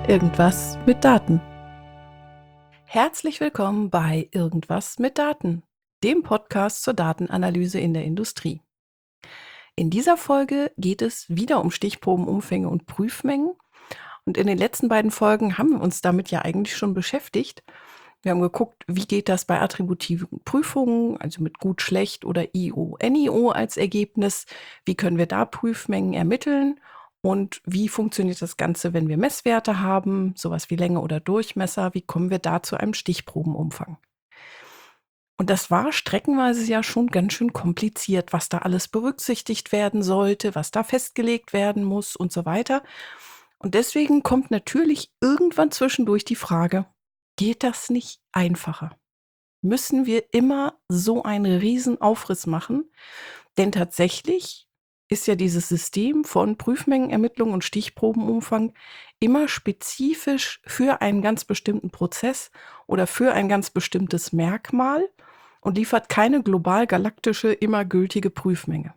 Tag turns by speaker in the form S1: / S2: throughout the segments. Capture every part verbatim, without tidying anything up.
S1: Irgendwas mit Daten. Herzlich willkommen bei Irgendwas mit Daten, dem Podcast zur Datenanalyse in der Industrie. In dieser Folge geht es wieder um Stichprobenumfänge und Prüfmengen. Und in den letzten beiden Folgen haben wir uns damit ja eigentlich schon beschäftigt. Wir haben geguckt, wie geht das bei attributiven Prüfungen, also mit gut, schlecht oder I O, N I O als Ergebnis. Wie können wir da Prüfmengen ermitteln? Und wie funktioniert das Ganze, wenn wir Messwerte haben, sowas wie Länge oder Durchmesser? Wie kommen wir da zu einem Stichprobenumfang? Und das war streckenweise ja schon ganz schön kompliziert, was da alles berücksichtigt werden sollte, was da festgelegt werden muss und so weiter. Und deswegen kommt natürlich irgendwann zwischendurch die Frage, geht das nicht einfacher? Müssen wir immer so einen riesen Aufriss machen? Denn tatsächlich ist ja dieses System von Prüfmengenermittlung und Stichprobenumfang immer spezifisch für einen ganz bestimmten Prozess oder für ein ganz bestimmtes Merkmal und liefert keine global galaktische, immer gültige Prüfmenge.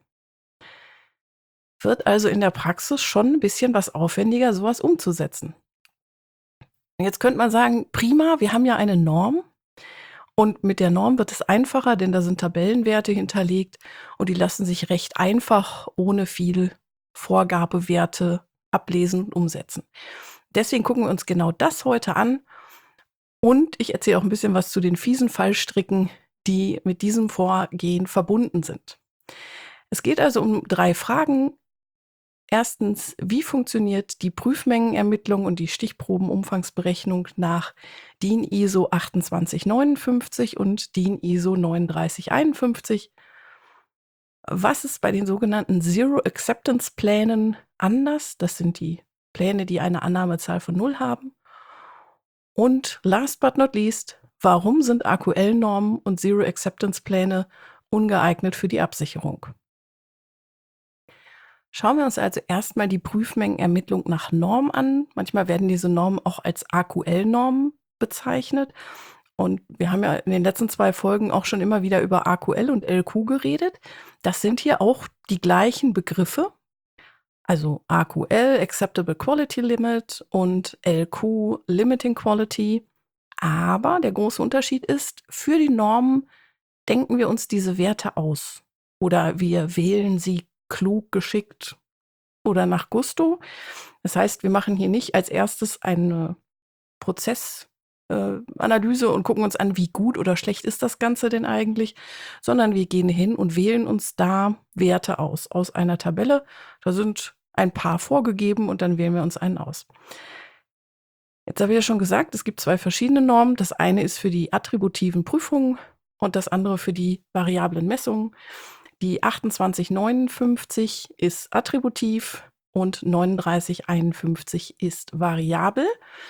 S1: Wird also in der Praxis schon ein bisschen was aufwendiger, sowas umzusetzen. Jetzt könnte man sagen, prima, wir haben ja eine Norm und mit der Norm wird es einfacher, denn da sind Tabellenwerte hinterlegt und die lassen sich recht einfach ohne viel Vorgabewerte ablesen und umsetzen. Deswegen gucken wir uns genau das heute an und ich erzähle auch ein bisschen was zu den fiesen Fallstricken, die mit diesem Vorgehen verbunden sind. Es geht also um drei Fragen. Erstens, wie funktioniert die Prüfmengenermittlung und die Stichprobenumfangsberechnung nach DIN I S O achtundzwanzig neunundfünfzig und DIN I S O neununddreißig einundfünfzig? Was ist bei den sogenannten Zero Acceptance Plänen anders? Das sind die Pläne, die eine Annahmezahl von null haben. Und last but not least, warum sind A Q L-Normen und Zero Acceptance Pläne ungeeignet für die Absicherung? Schauen wir uns also erstmal die Prüfmengenermittlung nach Norm an. Manchmal werden diese Normen auch als A Q L-Normen bezeichnet. Und wir haben ja in den letzten zwei Folgen auch schon immer wieder über A Q L und L Q geredet. Das sind hier auch die gleichen Begriffe. Also A Q L, Acceptable Quality Limit, und L Q, Limiting Quality. Aber der große Unterschied ist, für die Normen denken wir uns diese Werte aus. Oder wir wählen sie klug, geschickt oder nach Gusto. Das heißt, wir machen hier nicht als erstes eine Prozessanalyse äh, und gucken uns an, wie gut oder schlecht ist das Ganze denn eigentlich, sondern wir gehen hin und wählen uns da Werte aus, aus einer Tabelle. Da sind ein paar vorgegeben und dann wählen wir uns einen aus. Jetzt habe ich ja schon gesagt, es gibt zwei verschiedene Normen. Das eine ist für die attributiven Prüfungen und das andere für die variablen Messungen. Die achtundzwanzig neunundfünfzig ist attributiv und neununddreißig einundfünfzig ist variabel.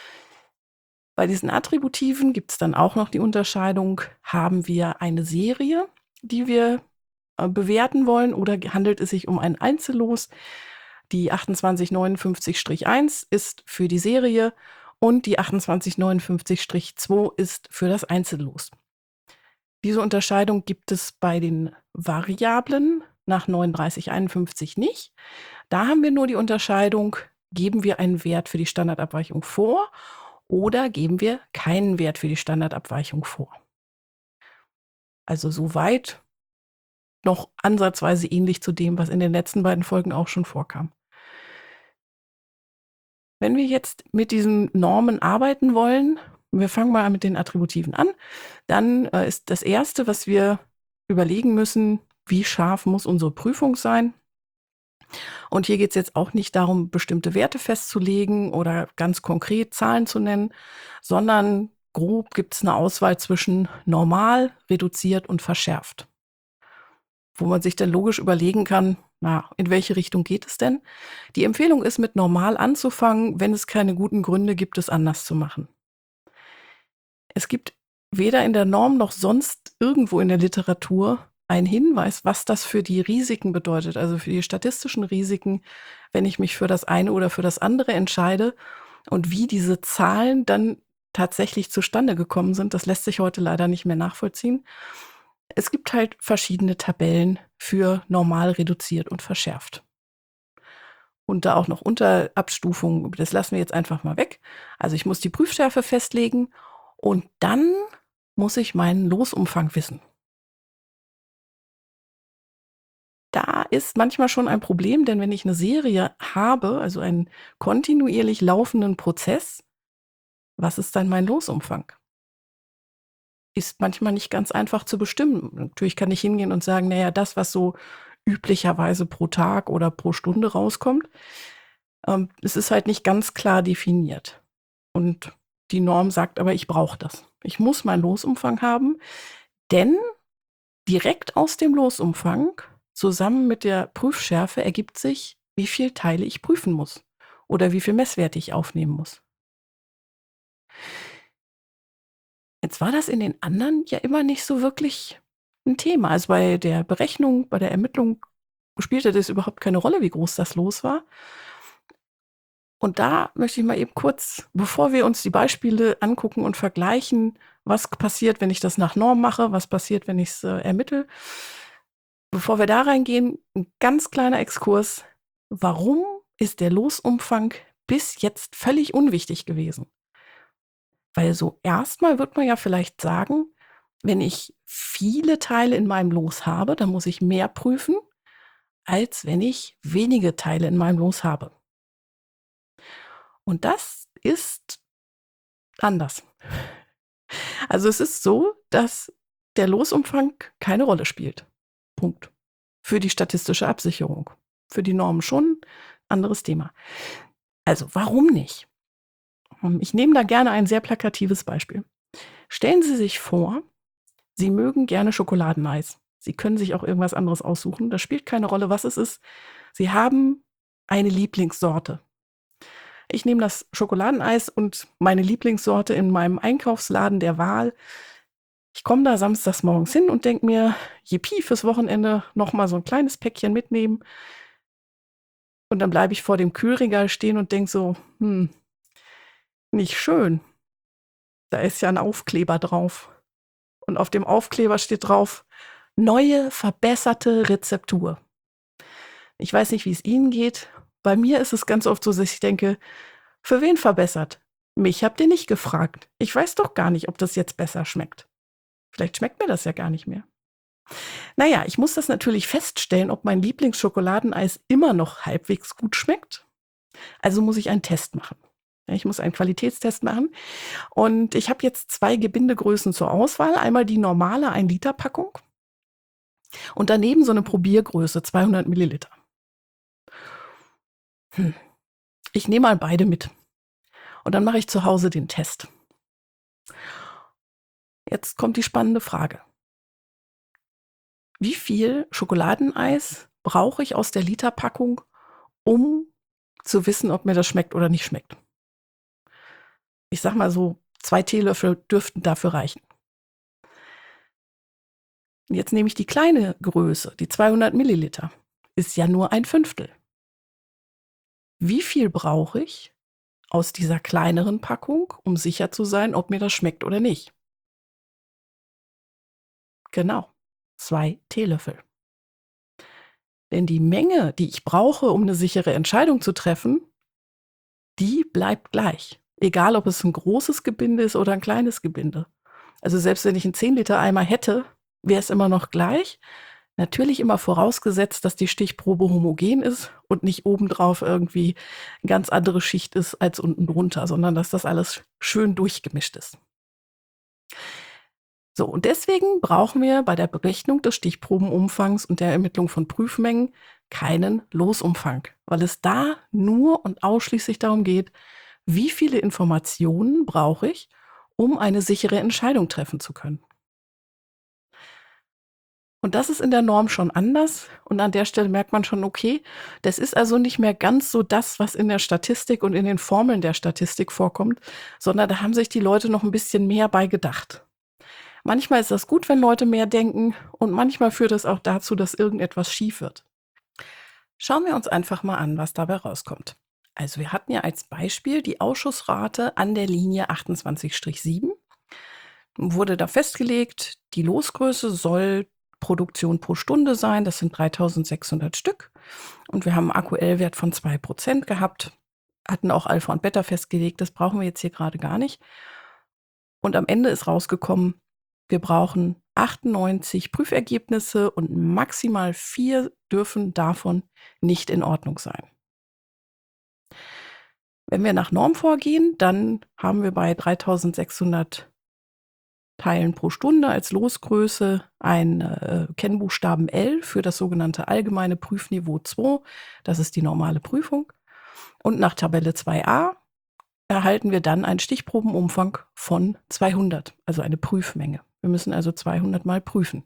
S1: Bei diesen Attributiven gibt es dann auch noch die Unterscheidung, haben wir eine Serie, die wir äh, bewerten wollen, oder handelt es sich um ein Einzellos? Die achtundzwanzig neunundfünfzig eins ist für die Serie und die achtundzwanzig neunundfünfzig zwei ist für das Einzellos. Diese Unterscheidung gibt es bei den Variablen nach neununddreißig einundfünfzig nicht. Da haben wir nur die Unterscheidung, geben wir einen Wert für die Standardabweichung vor oder geben wir keinen Wert für die Standardabweichung vor. Also soweit noch ansatzweise ähnlich zu dem, was in den letzten beiden Folgen auch schon vorkam. Wenn wir jetzt mit diesen Normen arbeiten wollen, wir fangen mal mit den Attributiven an, dann äh, ist das Erste, was wir überlegen müssen, wie scharf muss unsere Prüfung sein. Und hier geht es jetzt auch nicht darum, bestimmte Werte festzulegen oder ganz konkret Zahlen zu nennen, sondern grob gibt es eine Auswahl zwischen normal, reduziert und verschärft. Wo man sich dann logisch überlegen kann, na, in welche Richtung geht es denn? Die Empfehlung ist, mit normal anzufangen, wenn es keine guten Gründe gibt, es anders zu machen. Es gibt weder in der Norm noch sonst irgendwo in der Literatur einen Hinweis, was das für die Risiken bedeutet, also für die statistischen Risiken, wenn ich mich für das eine oder für das andere entscheide, und wie diese Zahlen dann tatsächlich zustande gekommen sind. Das lässt sich heute leider nicht mehr nachvollziehen. Es gibt halt verschiedene Tabellen für normal, reduziert und verschärft. und da auch noch Unterabstufungen, das lassen wir jetzt einfach mal weg. Also ich muss die Prüfschärfe festlegen und dann muss ich meinen Losumfang wissen. Da ist manchmal schon ein Problem, denn wenn ich eine Serie habe, also einen kontinuierlich laufenden Prozess, was ist dann mein Losumfang? Ist manchmal nicht ganz einfach zu bestimmen. Natürlich kann ich hingehen und sagen, na ja, das, was so üblicherweise pro Tag oder pro Stunde rauskommt, ähm, es ist halt nicht ganz klar definiert. Und die Norm sagt aber, ich brauche das. Ich muss meinen Losumfang haben, denn direkt aus dem Losumfang zusammen mit der Prüfschärfe ergibt sich, wie viel Teile ich prüfen muss oder wie viel Messwerte ich aufnehmen muss. Jetzt war das in den anderen ja immer nicht so wirklich ein Thema. Also, bei der Berechnung, bei der Ermittlung spielte das überhaupt keine Rolle, wie groß das Los war. Und da möchte ich mal eben kurz, bevor wir uns die Beispiele angucken und vergleichen, was passiert, wenn ich das nach Norm mache, was passiert, wenn ich's, äh, ermittle. Bevor wir da reingehen, ein ganz kleiner Exkurs. Warum ist der Losumfang bis jetzt völlig unwichtig gewesen? Weil so erstmal wird man ja vielleicht sagen, wenn ich viele Teile in meinem Los habe, dann muss ich mehr prüfen, als wenn ich wenige Teile in meinem Los habe. Und das ist anders. Also es ist so, dass der Losumfang keine Rolle spielt. Punkt. Für die statistische Absicherung. Für die Normen schon, anderes Thema. Also warum nicht? Hm, Ich nehme da gerne ein sehr plakatives Beispiel. Stellen Sie sich vor, Sie mögen gerne Schokoladeneis. Sie können sich auch irgendwas anderes aussuchen. Das spielt keine Rolle, was es ist. Sie haben eine Lieblingssorte. Ich nehme das Schokoladeneis und meine Lieblingssorte in meinem Einkaufsladen der Wahl. Ich komme da samstags morgens hin und denke mir, yippie, fürs Wochenende noch mal so ein kleines Päckchen mitnehmen. Und dann bleibe ich vor dem Kühlregal stehen und denke so, hm, nicht schön. Da ist ja ein Aufkleber drauf. Und auf dem Aufkleber steht drauf, neue, verbesserte Rezeptur. Ich weiß nicht, wie es Ihnen geht. Bei mir ist es ganz oft so, dass ich denke, für wen verbessert? Mich habt ihr nicht gefragt. Ich weiß doch gar nicht, ob das jetzt besser schmeckt. Vielleicht schmeckt mir das ja gar nicht mehr. Naja, ich muss das natürlich feststellen, ob mein Lieblingsschokoladeneis immer noch halbwegs gut schmeckt. Also muss ich einen Test machen. Ja, Ich muss einen Qualitätstest machen. Und ich habe jetzt zwei Gebindegrößen zur Auswahl. Einmal die normale ein Liter Packung und daneben so eine Probiergröße, zweihundert Milliliter. Hm. Ich nehme mal beide mit. Und dann mache ich zu Hause den Test. Jetzt kommt die spannende Frage. Wie viel Schokoladeneis brauche ich aus der Literpackung, um zu wissen, ob mir das schmeckt oder nicht schmeckt? Ich sag mal so, zwei Teelöffel dürften dafür reichen. Jetzt nehme ich die kleine Größe, die zweihundert Milliliter. Ist ja nur ein Fünftel. Wie viel brauche ich aus dieser kleineren Packung, um sicher zu sein, ob mir das schmeckt oder nicht? Genau, zwei Teelöffel. Denn die Menge, die ich brauche, um eine sichere Entscheidung zu treffen, die bleibt gleich. Egal, ob es ein großes Gebinde ist oder ein kleines Gebinde. Also selbst wenn ich einen zehn Liter Eimer hätte, wäre es immer noch gleich. Natürlich immer vorausgesetzt, dass die Stichprobe homogen ist und nicht obendrauf irgendwie eine ganz andere Schicht ist als unten drunter, sondern dass das alles schön durchgemischt ist. So, und deswegen brauchen wir bei der Berechnung des Stichprobenumfangs und der Ermittlung von Prüfmengen keinen Losumfang, weil es da nur und ausschließlich darum geht, wie viele Informationen brauche ich, um eine sichere Entscheidung treffen zu können. Und das ist in der Norm schon anders. Und an der Stelle merkt man schon, okay, das ist also nicht mehr ganz so das, was in der Statistik und in den Formeln der Statistik vorkommt, sondern da haben sich die Leute noch ein bisschen mehr bei gedacht. Manchmal ist das gut, wenn Leute mehr denken und manchmal führt es auch dazu, dass irgendetwas schief wird. Schauen wir uns einfach mal an, was dabei rauskommt. Also wir hatten ja als Beispiel die Ausschussrate an der Linie achtundzwanzig sieben. Wurde da festgelegt, die Losgröße soll Produktion pro Stunde sein. Das sind dreitausendsechshundert Stück. Und wir haben einen A Q L-Wert von zwei Prozent gehabt, hatten auch Alpha und Beta festgelegt. Das brauchen wir jetzt hier gerade gar nicht. Und am Ende ist rausgekommen, wir brauchen achtundneunzig Prüfergebnisse und maximal vier dürfen davon nicht in Ordnung sein. Wenn wir nach Norm vorgehen, dann haben wir bei dreitausendsechshundert Teilen pro Stunde als Losgröße einen äh, Kennbuchstaben L für das sogenannte allgemeine Prüfniveau zwei. Das ist die normale Prüfung. Und nach Tabelle zwei a erhalten wir dann einen Stichprobenumfang von zweihundert, also eine Prüfmenge. Wir müssen also zweihundert Mal prüfen.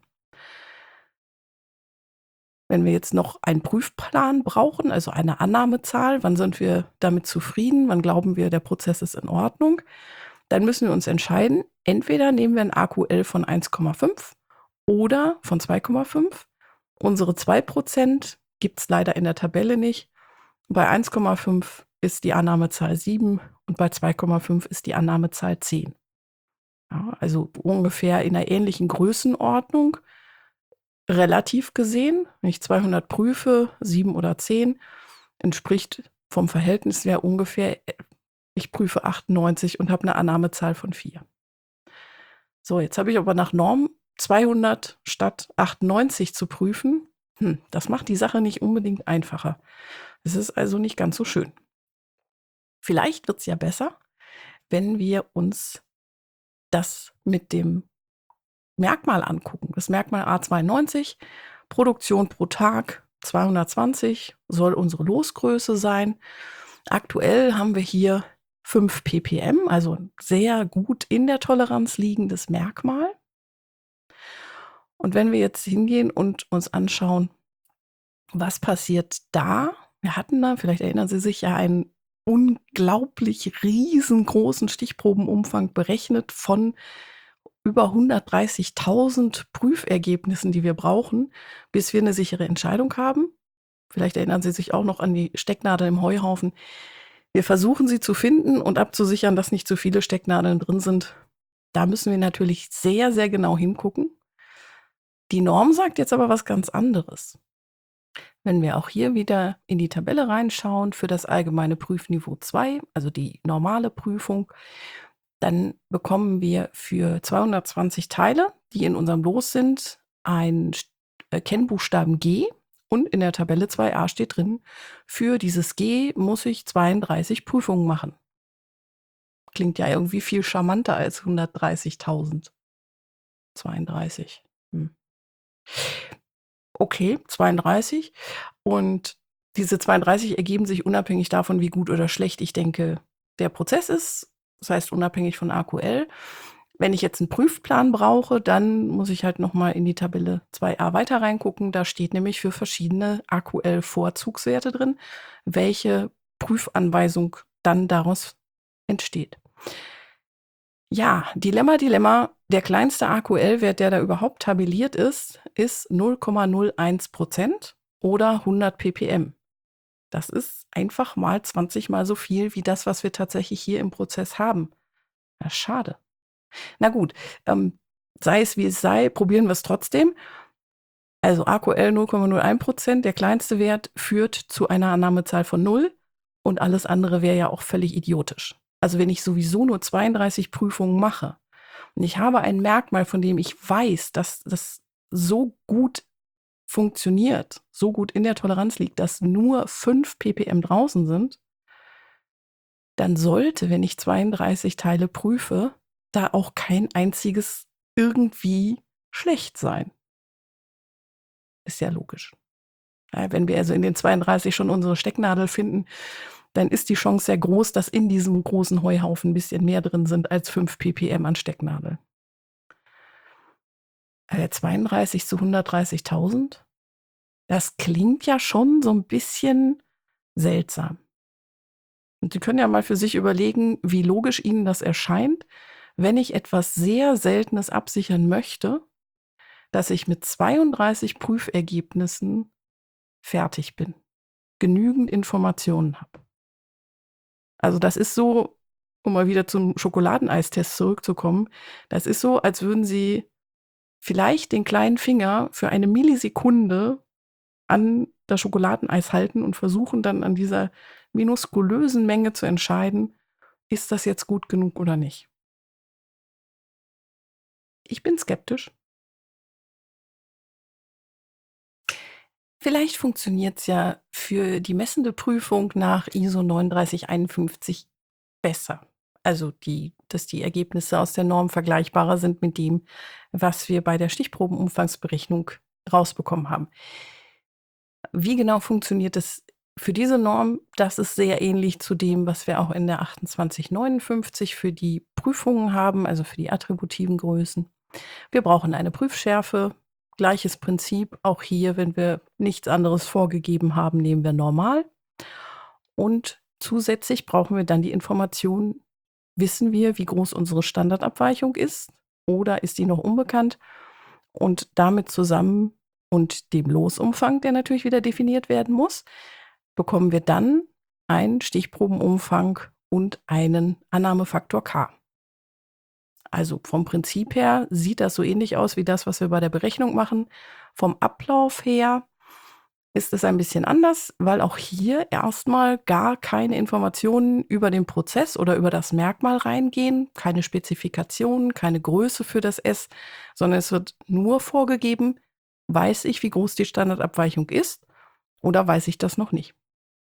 S1: Wenn wir jetzt noch einen Prüfplan brauchen, also eine Annahmezahl, wann sind wir damit zufrieden, wann glauben wir, der Prozess ist in Ordnung, dann müssen wir uns entscheiden, entweder nehmen wir ein A Q L von eins Komma fünf oder von zwei Komma fünf. Unsere zwei Prozent gibt es leider in der Tabelle nicht. Bei eins Komma fünf ist die Annahmezahl sieben und bei zwei Komma fünf ist die Annahmezahl zehn. Ja, also ungefähr in einer ähnlichen Größenordnung. Relativ gesehen, wenn ich zweihundert prüfe, sieben oder zehn, entspricht vom Verhältnis her ungefähr, ich prüfe achtundneunzig und habe eine Annahmezahl von vier. So, jetzt habe ich aber nach Norm zweihundert statt achtundneunzig zu prüfen. Hm, das macht die Sache nicht unbedingt einfacher. Es ist also nicht ganz so schön. Vielleicht wird es ja besser, wenn wir uns das mit dem Merkmal angucken. Das Merkmal A zweiundneunzig, Produktion pro Tag zweihundertzwanzig, soll unsere Losgröße sein. Aktuell haben wir hier fünf ppm, also ein sehr gut in der Toleranz liegendes Merkmal. Und wenn wir jetzt hingehen und uns anschauen, was passiert da? Wir hatten da, vielleicht erinnern Sie sich, ja einen unglaublich riesengroßen Stichprobenumfang berechnet von über hundertdreißigtausend Prüfergebnissen, die wir brauchen, bis wir eine sichere Entscheidung haben. Vielleicht erinnern Sie sich auch noch an die Stecknadel im Heuhaufen. Wir versuchen sie zu finden und abzusichern, dass nicht zu viele Stecknadeln drin sind. Da müssen wir natürlich sehr, sehr genau hingucken. Die Norm sagt jetzt aber was ganz anderes. Wenn wir auch hier wieder in die Tabelle reinschauen für das allgemeine Prüfniveau zwei, also die normale Prüfung, dann bekommen wir für zweihundertzwanzig Teile, die in unserem Los sind, einen Kennbuchstaben G und in der Tabelle zwei a steht drin, für dieses G muss ich zweiunddreißig Prüfungen machen. Klingt ja irgendwie viel charmanter als hundertdreißigtausend. zweiunddreißig. Hm. Okay, zweiunddreißig. Und diese zweiunddreißig ergeben sich unabhängig davon, wie gut oder schlecht ich denke, der Prozess ist. Das heißt, unabhängig von A Q L. Wenn ich jetzt einen Prüfplan brauche, dann muss ich halt nochmal in die Tabelle zwei a weiter reingucken. Da steht nämlich für verschiedene A Q L-Vorzugswerte drin, welche Prüfanweisung dann daraus entsteht. Ja, Dilemma, Dilemma. Der kleinste A Q L-Wert, der da überhaupt tabelliert ist, ist null Komma null eins Prozent oder hundert ppm. Das ist einfach mal zwanzig mal so viel wie das, was wir tatsächlich hier im Prozess haben. Ja, schade. Na gut, ähm, sei es wie es sei, probieren wir es trotzdem. Also A Q L null Komma null eins Prozent, der kleinste Wert führt zu einer Annahmezahl von null und alles andere wäre ja auch völlig idiotisch. Also wenn ich sowieso nur zweiunddreißig Prüfungen mache und ich habe ein Merkmal, von dem ich weiß, dass das so gut funktioniert, so gut in der Toleranz liegt, dass nur fünf ppm draußen sind, dann sollte, wenn ich zweiunddreißig Teile prüfe, da auch kein einziges irgendwie schlecht sein. Ist ja logisch. Ja, wenn wir also in den zweiunddreißig schon unsere Stecknadel finden, dann ist die Chance sehr groß, dass in diesem großen Heuhaufen ein bisschen mehr drin sind als fünf ppm an Stecknadel. Äh, zweiunddreißig zu hundertdreißigtausend? Das klingt ja schon so ein bisschen seltsam. Und Sie können ja mal für sich überlegen, wie logisch Ihnen das erscheint, wenn ich etwas sehr Seltenes absichern möchte, dass ich mit zweiunddreißig Prüfergebnissen fertig bin, genügend Informationen habe. Also das ist so, um mal wieder zum Schokoladeneistest zurückzukommen, das ist so, als würden Sie vielleicht den kleinen Finger für eine Millisekunde an das Schokoladeneis halten und versuchen dann an dieser minuskulösen Menge zu entscheiden, ist das jetzt gut genug oder nicht. Ich bin skeptisch. Vielleicht funktioniert es ja für die messende Prüfung nach I S O neununddreißig einundfünfzig besser. Also die, dass die Ergebnisse aus der Norm vergleichbarer sind mit dem, was wir bei der Stichprobenumfangsberechnung rausbekommen haben. Wie genau funktioniert es für diese Norm? Das ist sehr ähnlich zu dem, was wir auch in der achtundzwanzig neunundfünfzig für die Prüfungen haben, also für die attributiven Größen. Wir brauchen eine Prüfschärfe. Gleiches Prinzip. Auch hier, wenn wir nichts anderes vorgegeben haben, nehmen wir normal. Und zusätzlich brauchen wir dann die Information, wissen wir, wie groß unsere Standardabweichung ist oder ist die noch unbekannt? Und damit zusammen und dem Losumfang, der natürlich wieder definiert werden muss, bekommen wir dann einen Stichprobenumfang und einen Annahmefaktor K. Also vom Prinzip her sieht das so ähnlich aus wie das, was wir bei der Berechnung machen. Vom Ablauf her ist es ein bisschen anders, weil auch hier erstmal gar keine Informationen über den Prozess oder über das Merkmal reingehen, keine Spezifikationen, keine Größe für das S, sondern es wird nur vorgegeben, weiß ich, wie groß die Standardabweichung ist oder weiß ich das noch nicht.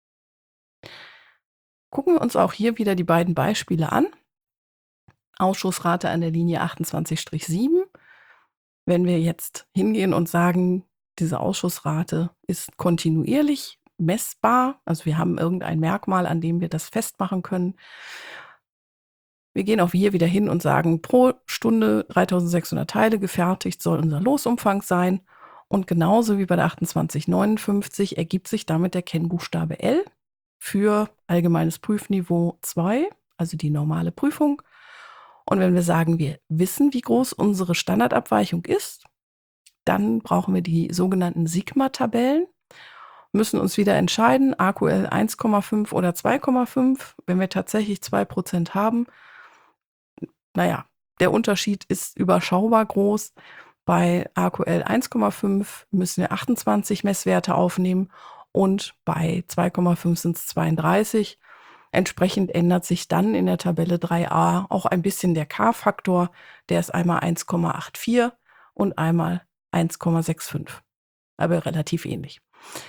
S1: Gucken wir uns auch hier wieder die beiden Beispiele an. Ausschussrate an der Linie achtundzwanzig sieben. Wenn wir jetzt hingehen und sagen, diese Ausschussrate ist kontinuierlich messbar, also wir haben irgendein Merkmal, an dem wir das festmachen können. Wir gehen auch hier wieder hin und sagen, pro Stunde dreitausendsechshundert Teile gefertigt soll unser Losumfang sein. Und genauso wie bei der achtundzwanzig neunundfünfzig ergibt sich damit der Kennbuchstabe L für allgemeines Prüfniveau zwei, also die normale Prüfung. Und wenn wir sagen, wir wissen, wie groß unsere Standardabweichung ist, dann brauchen wir die sogenannten Sigma-Tabellen, müssen uns wieder entscheiden, A Q L eins Komma fünf oder zwei Komma fünf. Wenn wir tatsächlich zwei Prozent haben, naja, der Unterschied ist überschaubar groß. Bei A Q L eins Komma fünf müssen wir achtundzwanzig Messwerte aufnehmen und bei zwei Komma fünf sind es zweiunddreißig. Entsprechend ändert sich dann in der Tabelle drei a auch ein bisschen der K-Faktor. Der ist einmal eins Komma vierundachtzig und einmal eins Komma fünfundsechzig. Aber relativ ähnlich.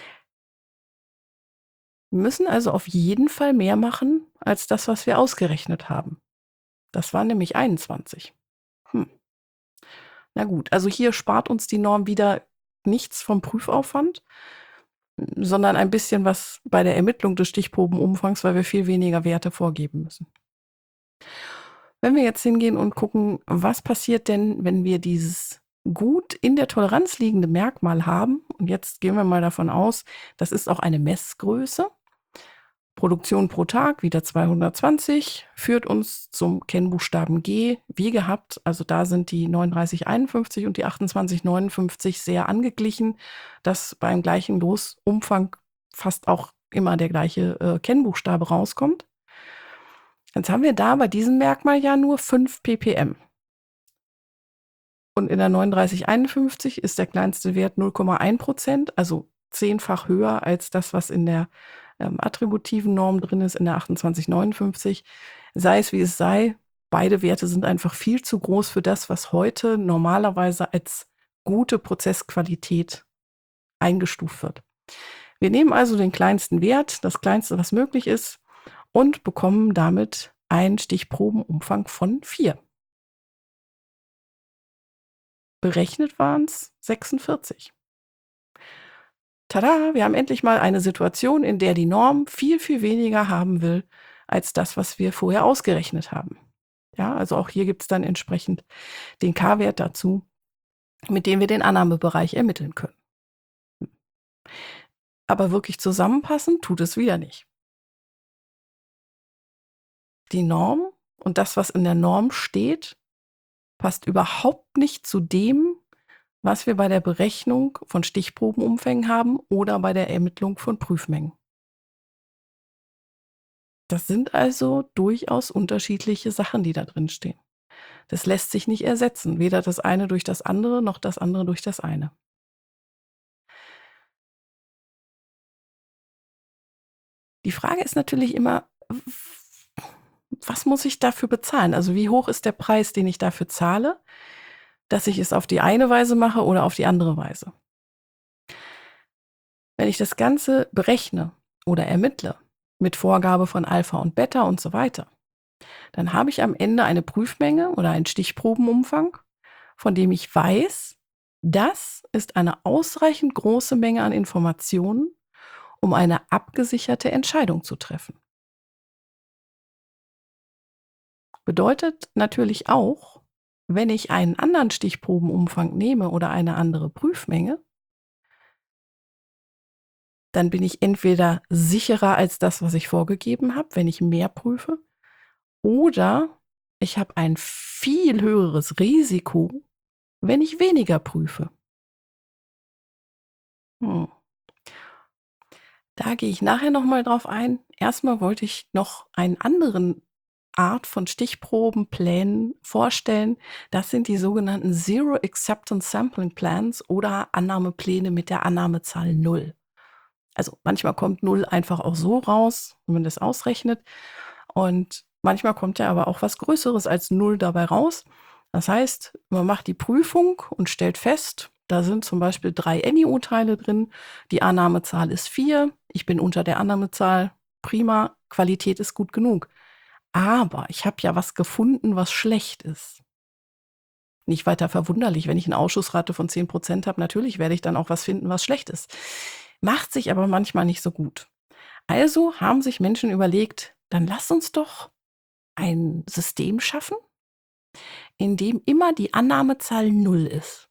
S1: Wir müssen also auf jeden Fall mehr machen als das, was wir ausgerechnet haben. Das war nämlich einundzwanzig. Hm. Na gut, also hier spart uns die Norm wieder nichts vom Prüfaufwand, sondern ein bisschen was bei der Ermittlung des Stichprobenumfangs, weil wir viel weniger Werte vorgeben müssen. Wenn wir jetzt hingehen und gucken, was passiert denn, wenn wir dieses gut in der Toleranz liegende Merkmal haben, und jetzt gehen wir mal davon aus, das ist auch eine Messgröße. Produktion pro Tag, wieder zweihundertzwanzig, führt uns zum Kennbuchstaben G, wie gehabt. Also da sind die neununddreißig einundfünfzig und die achtundzwanzig neunundfünfzig sehr angeglichen, dass beim gleichen Losumfang fast auch immer der gleiche äh, Kennbuchstabe rauskommt. Jetzt haben wir da bei diesem Merkmal ja nur fünf ppm. Und in der neununddreißig einundfünfzig ist der kleinste Wert null Komma eins Prozent, also zehnfach höher als das, was in der ähm, attributiven Norm drin ist, in der achtundzwanzig neunundfünfzig. Sei es wie es sei, beide Werte sind einfach viel zu groß für das, was heute normalerweise als gute Prozessqualität eingestuft wird. Wir nehmen also den kleinsten Wert, das kleinste, was möglich ist, und bekommen damit einen Stichprobenumfang von vier. Berechnet waren es sechsundvierzig. Tada, wir haben endlich mal eine Situation, in der die Norm viel, viel weniger haben will, als das, was wir vorher ausgerechnet haben. Ja, also auch hier gibt es dann entsprechend den K-Wert dazu, mit dem wir den Annahmebereich ermitteln können. Aber wirklich zusammenpassen tut es wieder nicht. Die Norm und das, was in der Norm steht, passt überhaupt nicht zu dem, was wir bei der Berechnung von Stichprobenumfängen haben oder bei der Ermittlung von Prüfmengen. Das sind also durchaus unterschiedliche Sachen, die da drin stehen. Das lässt sich nicht ersetzen, weder das eine durch das andere noch das andere durch das eine. Die Frage ist natürlich immer, was muss ich dafür bezahlen? Also wie hoch ist der Preis, den ich dafür zahle, dass ich es auf die eine Weise mache oder auf die andere Weise? Wenn ich das Ganze berechne oder ermittle mit Vorgabe von Alpha und Beta und so weiter, dann habe ich am Ende eine Prüfmenge oder einen Stichprobenumfang, von dem ich weiß, das ist eine ausreichend große Menge an Informationen, um eine abgesicherte Entscheidung zu treffen. Bedeutet natürlich auch, wenn ich einen anderen Stichprobenumfang nehme oder eine andere Prüfmenge, dann bin ich entweder sicherer als das, was ich vorgegeben habe, wenn ich mehr prüfe, oder ich habe ein viel höheres Risiko, wenn ich weniger prüfe. Hm. Da gehe ich nachher nochmal drauf ein. Erstmal wollte ich noch einen anderen Art von Stichprobenplänen vorstellen. Das sind die sogenannten Zero Acceptance Sampling Plans oder Annahmepläne mit der Annahmezahl null. Also manchmal kommt null einfach auch so raus, wenn man das ausrechnet. Und manchmal kommt ja aber auch was Größeres als null dabei raus. Das heißt, man macht die Prüfung und stellt fest, da sind zum Beispiel drei N I O-Teile drin. Die Annahmezahl ist vier. Ich bin unter der Annahmezahl. Prima, Qualität ist gut genug. Aber ich habe ja was gefunden, was schlecht ist. Nicht weiter verwunderlich, wenn ich eine Ausschussrate von zehn Prozent habe. Natürlich werde ich dann auch was finden, was schlecht ist. Macht sich aber manchmal nicht so gut. Also haben sich Menschen überlegt, dann lass uns doch ein System schaffen, in dem immer die Annahmezahl null ist.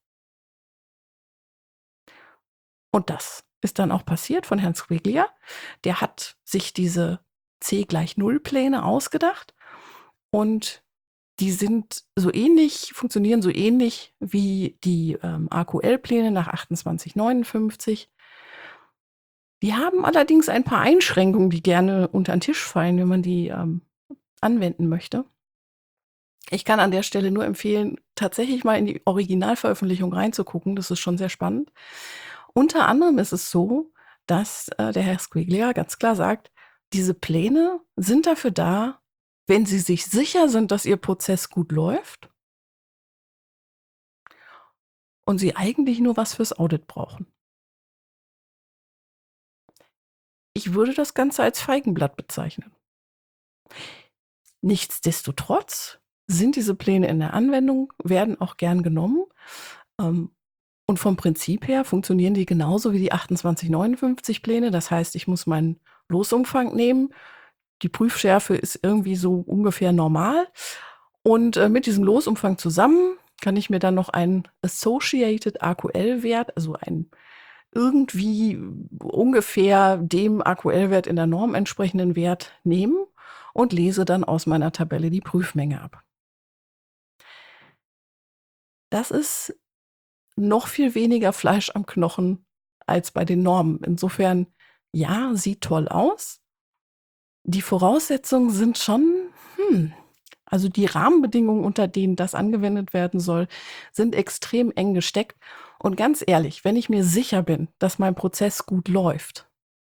S1: Und das ist dann auch passiert von Herrn Squiglia. Der hat sich diese C gleich null Pläne ausgedacht und die sind so ähnlich, funktionieren so ähnlich wie die ähm, A Q L-Pläne nach achtundzwanzig neunundfünfzig. Die haben allerdings ein paar Einschränkungen, die gerne unter den Tisch fallen, wenn man die ähm, anwenden möchte. Ich kann an der Stelle nur empfehlen, tatsächlich mal in die Originalveröffentlichung reinzugucken. Das ist schon sehr spannend. Unter anderem ist es so, dass äh, der Herr Squiglia ganz klar sagt, diese Pläne sind dafür da, wenn Sie sich sicher sind, dass Ihr Prozess gut läuft und Sie eigentlich nur was fürs Audit brauchen. Ich würde das Ganze als Feigenblatt bezeichnen. Nichtsdestotrotz sind diese Pläne in der Anwendung, werden auch gern genommen. Ähm, und vom Prinzip her funktionieren die genauso wie die achtundzwanzig neunundfünfzig Pläne. Das heißt, ich muss meinen Losumfang nehmen. Die Prüfschärfe ist irgendwie so ungefähr normal. Und äh, mit diesem Losumfang zusammen kann ich mir dann noch einen Associated A Q L-Wert, also einen irgendwie ungefähr dem A Q L-Wert in der Norm entsprechenden Wert nehmen und lese dann aus meiner Tabelle die Prüfmenge ab. Das ist noch viel weniger Fleisch am Knochen als bei den Normen. Insofern, ja, sieht toll aus. Die Voraussetzungen sind schon, hm, also die Rahmenbedingungen, unter denen das angewendet werden soll, sind extrem eng gesteckt. Und ganz ehrlich, wenn ich mir sicher bin, dass mein Prozess gut läuft,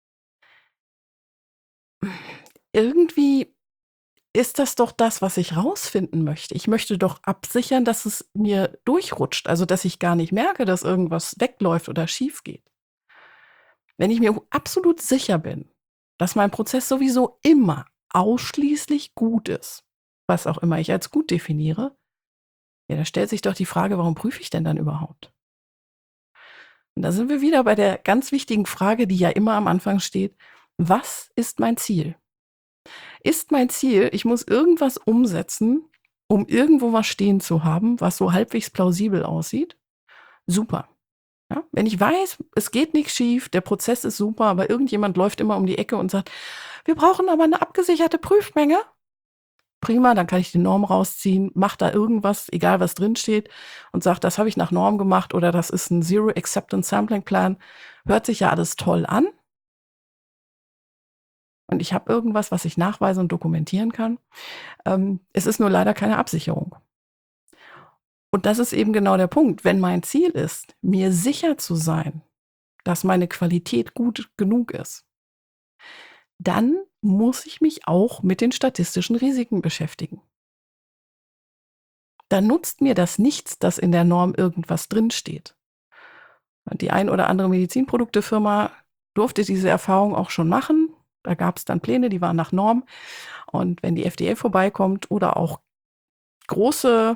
S1: irgendwie ist das doch das, was ich rausfinden möchte. Ich möchte doch absichern, dass es mir durchrutscht, also dass ich gar nicht merke, dass irgendwas wegläuft oder schief geht. Wenn ich mir absolut sicher bin, dass mein Prozess sowieso immer ausschließlich gut ist, was auch immer ich als gut definiere, ja, da stellt sich doch die Frage, warum prüfe ich denn dann überhaupt? Und da sind wir wieder bei der ganz wichtigen Frage, die ja immer am Anfang steht: Was ist mein Ziel? Ist mein Ziel, ich muss irgendwas umsetzen, um irgendwo was stehen zu haben, was so halbwegs plausibel aussieht? Super. Ja, wenn ich weiß, es geht nichts schief, der Prozess ist super, aber irgendjemand läuft immer um die Ecke und sagt, wir brauchen aber eine abgesicherte Prüfmenge. Prima, dann kann ich die Norm rausziehen, mache da irgendwas, egal was drin steht, und sage, das habe ich nach Norm gemacht oder das ist ein Zero Acceptance Sampling Plan. Hört sich ja alles toll an. Und ich habe irgendwas, was ich nachweisen und dokumentieren kann. Ähm, es ist nur leider keine Absicherung. Und das ist eben genau der Punkt. Wenn mein Ziel ist, mir sicher zu sein, dass meine Qualität gut genug ist, dann muss ich mich auch mit den statistischen Risiken beschäftigen. Dann nutzt mir das nichts, dass in der Norm irgendwas drinsteht. Die ein oder andere Medizinproduktefirma durfte diese Erfahrung auch schon machen. Da gab es dann Pläne, die waren nach Norm. Und wenn die F D A vorbeikommt oder auch große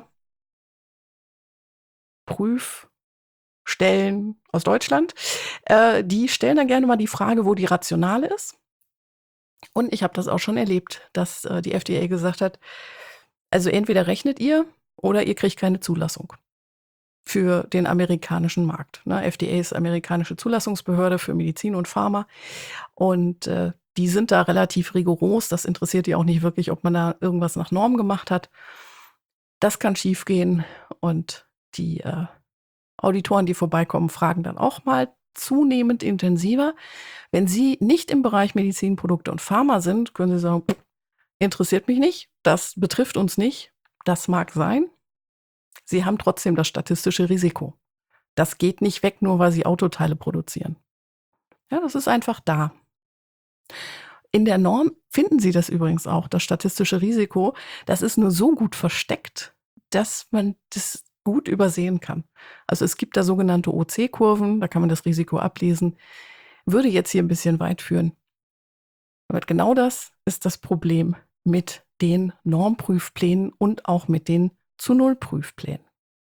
S1: Prüfstellen aus Deutschland, äh, die stellen dann gerne mal die Frage, wo die Rationale ist. Und ich habe das auch schon erlebt, dass äh, die F D A gesagt hat, also entweder rechnet ihr oder ihr kriegt keine Zulassung für den amerikanischen Markt. Ne? F D A ist amerikanische Zulassungsbehörde für Medizin und Pharma. Und äh, die sind da relativ rigoros. Das interessiert die auch nicht wirklich, ob man da irgendwas nach Norm gemacht hat. Das kann schiefgehen. Und die äh, Auditoren, die vorbeikommen, fragen dann auch mal zunehmend intensiver. Wenn sie nicht im Bereich Medizinprodukte und Pharma sind, können sie sagen, pff, interessiert mich nicht, das betrifft uns nicht. Das mag sein. Sie haben trotzdem das statistische Risiko. Das geht nicht weg, nur weil sie Autoteile produzieren. Ja, das ist einfach da. In der Norm finden Sie das übrigens auch, das statistische Risiko. Das ist nur so gut versteckt, dass man das gut übersehen kann. Also es gibt da sogenannte O C-Kurven, da kann man das Risiko ablesen. Würde jetzt hier ein bisschen weit führen. Aber genau das ist das Problem mit den Normprüfplänen und auch mit den Zu-Null-Prüfplänen.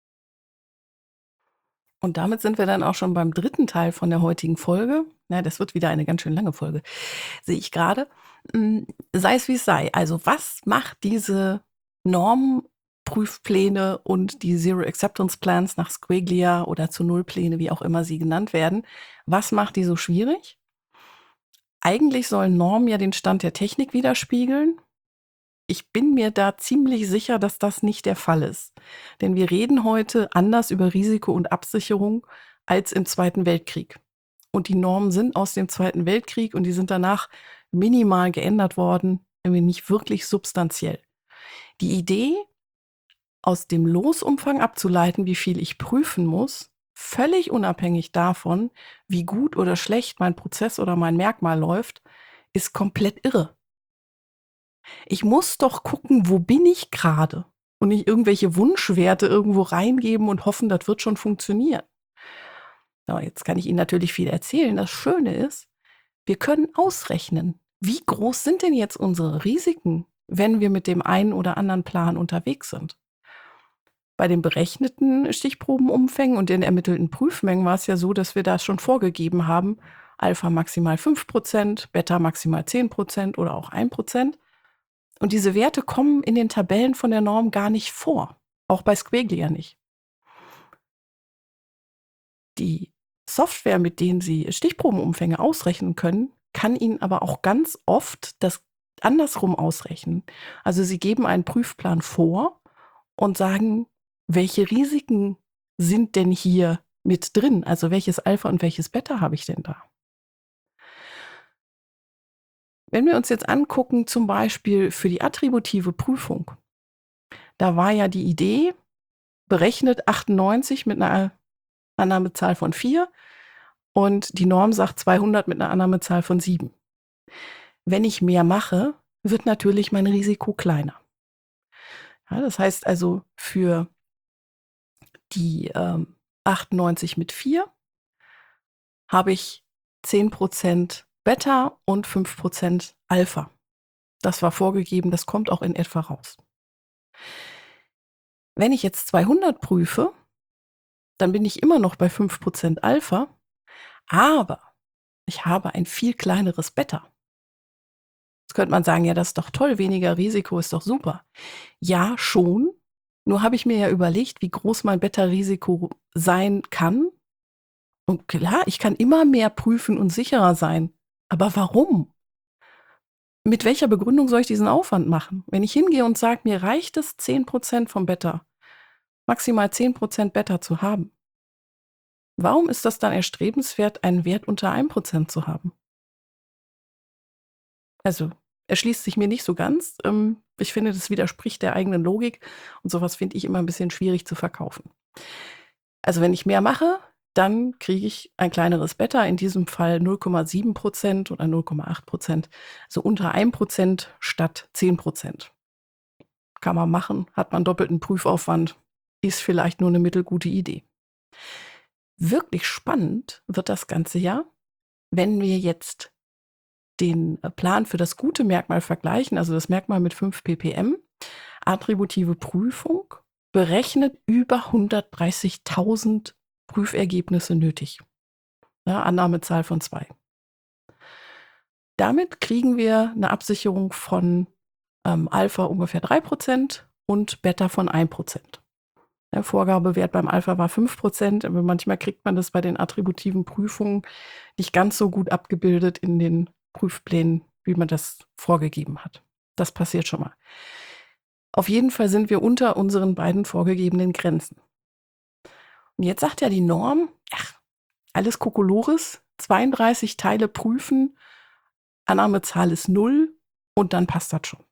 S1: Und damit sind wir dann auch schon beim dritten Teil von der heutigen Folge. Ja, das wird wieder eine ganz schön lange Folge, sehe ich gerade. Hm, sei es wie es sei. Also was macht diese Normprüfpläne und die Zero Acceptance Plans nach Squiglia oder zu Null-Pläne, wie auch immer sie genannt werden, was macht die so schwierig? Eigentlich sollen Normen ja den Stand der Technik widerspiegeln. Ich bin mir da ziemlich sicher, dass das nicht der Fall ist. Denn wir reden heute anders über Risiko und Absicherung als im Zweiten Weltkrieg. Und die Normen sind aus dem Zweiten Weltkrieg und die sind danach minimal geändert worden, irgendwie nicht wirklich substanziell. Die Idee, aus dem Losumfang abzuleiten, wie viel ich prüfen muss, völlig unabhängig davon, wie gut oder schlecht mein Prozess oder mein Merkmal läuft, ist komplett irre. Ich muss doch gucken, wo bin ich gerade und nicht irgendwelche Wunschwerte irgendwo reingeben und hoffen, das wird schon funktionieren. Ja, jetzt kann ich Ihnen natürlich viel erzählen. Das Schöne ist, wir können ausrechnen, wie groß sind denn jetzt unsere Risiken, wenn wir mit dem einen oder anderen Plan unterwegs sind. Bei den berechneten Stichprobenumfängen und den ermittelten Prüfmengen war es ja so, dass wir das schon vorgegeben haben, Alpha maximal fünf Prozent, Beta maximal zehn Prozent oder auch ein Prozent. Und diese Werte kommen in den Tabellen von der Norm gar nicht vor, auch bei Squiglia nicht. Die Software, mit denen Sie Stichprobenumfänge ausrechnen können, kann Ihnen aber auch ganz oft das andersrum ausrechnen. Also Sie geben einen Prüfplan vor und sagen, welche Risiken sind denn hier mit drin? Also welches Alpha und welches Beta habe ich denn da? Wenn wir uns jetzt angucken, zum Beispiel für die attributive Prüfung, da war ja die Idee, berechnet achtundneunzig mit einer Annahmezahl von vier und die Norm sagt zweihundert mit einer Annahmezahl von sieben. Wenn ich mehr mache, wird natürlich mein Risiko kleiner. Ja, das heißt also, für die ähm, achtundneunzig mit vier habe ich zehn Prozent Beta und fünf Prozent Alpha. Das war vorgegeben, das kommt auch in etwa raus. Wenn ich jetzt zweihundert prüfe, dann bin ich immer noch bei fünf Prozent Alpha, aber ich habe ein viel kleineres Beta. Jetzt könnte man sagen, ja, das ist doch toll, weniger Risiko ist doch super. Ja, schon. Nur habe ich mir ja überlegt, wie groß mein Beta-Risiko sein kann. Und klar, ich kann immer mehr prüfen und sicherer sein. Aber warum? Mit welcher Begründung soll ich diesen Aufwand machen? Wenn ich hingehe und sage, mir reicht es, zehn Prozent vom Beta, maximal zehn Prozent Beta zu haben, warum ist das dann erstrebenswert, einen Wert unter ein Prozent zu haben? Also, erschließt sich mir nicht so ganz. Ähm, Ich finde, das widerspricht der eigenen Logik und sowas finde ich immer ein bisschen schwierig zu verkaufen. Also wenn ich mehr mache, dann kriege ich ein kleineres Beta, in diesem Fall null Komma sieben Prozent oder null Komma acht Prozent, so unter ein Prozent statt zehn Prozent. Kann man machen, hat man doppelten Prüfaufwand, ist vielleicht nur eine mittelgute Idee. Wirklich spannend wird das Ganze ja, wenn wir jetzt den äh, Plan für das gute Merkmal vergleichen, also das Merkmal mit fünf ppm, attributive Prüfung, berechnet über hundertdreißigtausend Prüfergebnisse nötig. Ja, Annahmezahl von zwei. Damit kriegen wir eine Absicherung von ähm, Alpha ungefähr drei Prozent und Beta von ein Prozent. Der Vorgabewert beim Alpha war fünf Prozent, aber manchmal kriegt man das bei den attributiven Prüfungen nicht ganz so gut abgebildet in den Prüfplänen, wie man das vorgegeben hat. Das passiert schon mal. Auf jeden Fall sind wir unter unseren beiden vorgegebenen Grenzen. Und jetzt sagt ja die Norm, ach, alles Kokolores, zweiunddreißig Teile prüfen, Annahmezahl ist null und dann passt das schon.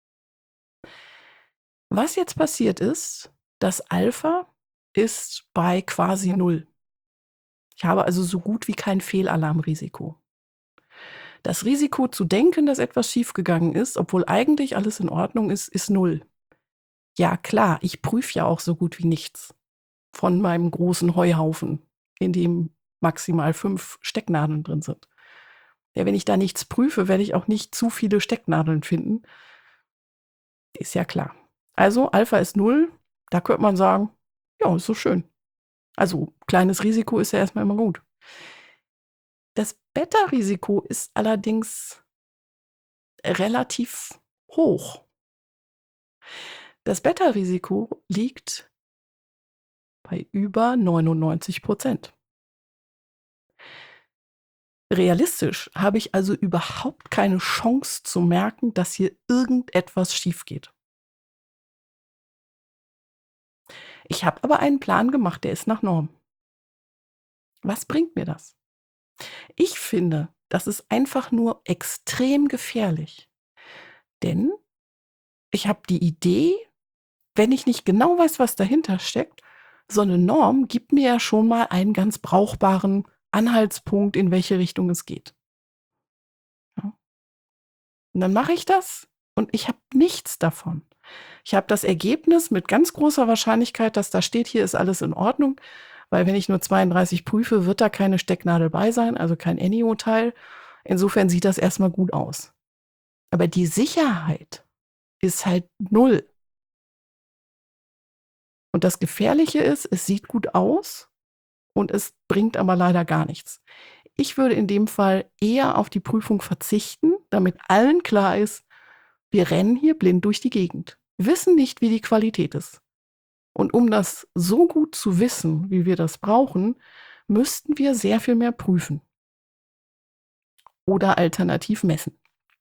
S1: Was jetzt passiert ist, das Alpha ist bei quasi null. Ich habe also so gut wie kein Fehlalarmrisiko. Das Risiko zu denken, dass etwas schiefgegangen ist, obwohl eigentlich alles in Ordnung ist, ist null. Ja klar, ich prüfe ja auch so gut wie nichts von meinem großen Heuhaufen, in dem maximal fünf Stecknadeln drin sind. Ja, wenn ich da nichts prüfe, werde ich auch nicht zu viele Stecknadeln finden. Ist ja klar. Also Alpha ist null, da könnte man sagen, ja, ist so schön. Also kleines Risiko ist ja erstmal immer gut. Das Beta-Risiko ist allerdings relativ hoch. Das Beta-Risiko liegt bei über neunundneunzig Prozent. Realistisch habe ich also überhaupt keine Chance zu merken, dass hier irgendetwas schief geht. Ich habe aber einen Plan gemacht, der ist nach Norm. Was bringt mir das? Ich finde, das ist einfach nur extrem gefährlich. Denn ich habe die Idee, wenn ich nicht genau weiß, was dahinter steckt, so eine Norm gibt mir ja schon mal einen ganz brauchbaren Anhaltspunkt, in welche Richtung es geht. Ja. Und dann mache ich das und ich habe nichts davon. Ich habe das Ergebnis mit ganz großer Wahrscheinlichkeit, dass da steht, hier ist alles in Ordnung, weil wenn ich nur zweiunddreißig prüfe, wird da keine Stecknadel bei sein, also kein Ennio-Teil. Insofern sieht das erstmal gut aus. Aber die Sicherheit ist halt null. Und das Gefährliche ist, es sieht gut aus und es bringt aber leider gar nichts. Ich würde in dem Fall eher auf die Prüfung verzichten, damit allen klar ist, wir rennen hier blind durch die Gegend, wissen nicht, wie die Qualität ist. Und um das so gut zu wissen, wie wir das brauchen, müssten wir sehr viel mehr prüfen oder alternativ messen.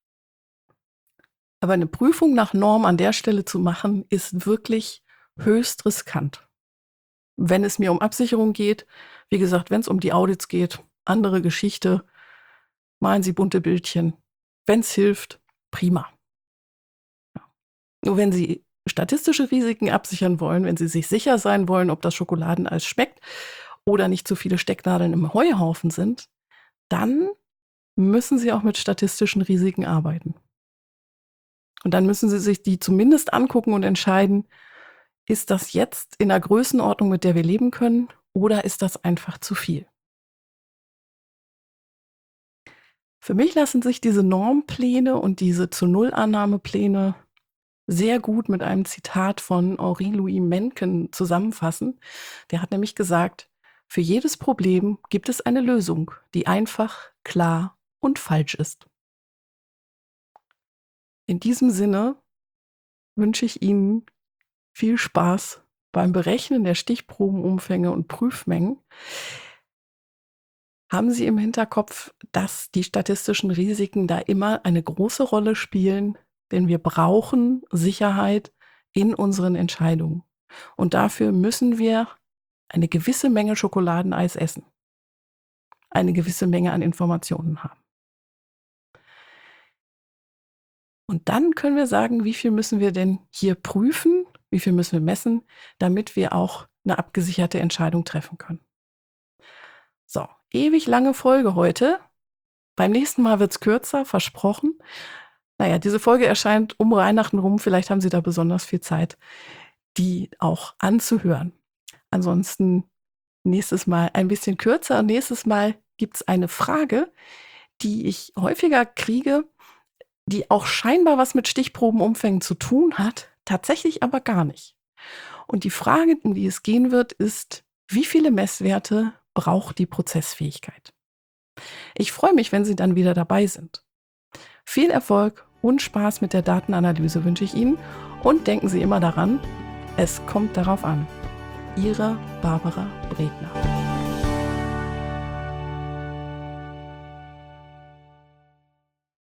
S1: Aber eine Prüfung nach Norm an der Stelle zu machen, ist wirklich höchst riskant. Wenn es mir um Absicherung geht, wie gesagt, wenn es um die Audits geht, andere Geschichte, malen Sie bunte Bildchen. Wenn es hilft, prima. Ja. Nur wenn Sie statistische Risiken absichern wollen, wenn Sie sich sicher sein wollen, ob das Schokoladeneis schmeckt oder nicht zu viele Stecknadeln im Heuhaufen sind, dann müssen Sie auch mit statistischen Risiken arbeiten. Und dann müssen Sie sich die zumindest angucken und entscheiden, ist das jetzt in der Größenordnung, mit der wir leben können, oder ist das einfach zu viel? Für mich lassen sich diese Normpläne und diese Zu-Null-Annahmepläne sehr gut mit einem Zitat von Henri-Louis Mencken zusammenfassen. Der hat nämlich gesagt, für jedes Problem gibt es eine Lösung, die einfach, klar und falsch ist. In diesem Sinne wünsche ich Ihnen viel Spaß beim Berechnen der Stichprobenumfänge und Prüfmengen. Haben Sie im Hinterkopf, dass die statistischen Risiken da immer eine große Rolle spielen, denn wir brauchen Sicherheit in unseren Entscheidungen. Und dafür müssen wir eine gewisse Menge Schokoladeneis essen, eine gewisse Menge an Informationen haben. Und dann können wir sagen, wie viel müssen wir denn hier prüfen, wie viel müssen wir messen, damit wir auch eine abgesicherte Entscheidung treffen können. So, ewig lange Folge heute. Beim nächsten Mal wird es kürzer, versprochen. Naja, diese Folge erscheint um Weihnachten rum. Vielleicht haben Sie da besonders viel Zeit, die auch anzuhören. Ansonsten nächstes Mal ein bisschen kürzer. Und nächstes Mal gibt es eine Frage, die ich häufiger kriege, die auch scheinbar was mit Stichprobenumfängen zu tun hat, tatsächlich aber gar nicht. Und die Frage, um die es gehen wird, ist, wie viele Messwerte braucht die Prozessfähigkeit? Ich freue mich, wenn Sie dann wieder dabei sind. Viel Erfolg und Spaß mit der Datenanalyse wünsche ich Ihnen und denken Sie immer daran, es kommt darauf an. Ihre Barbara Bredner.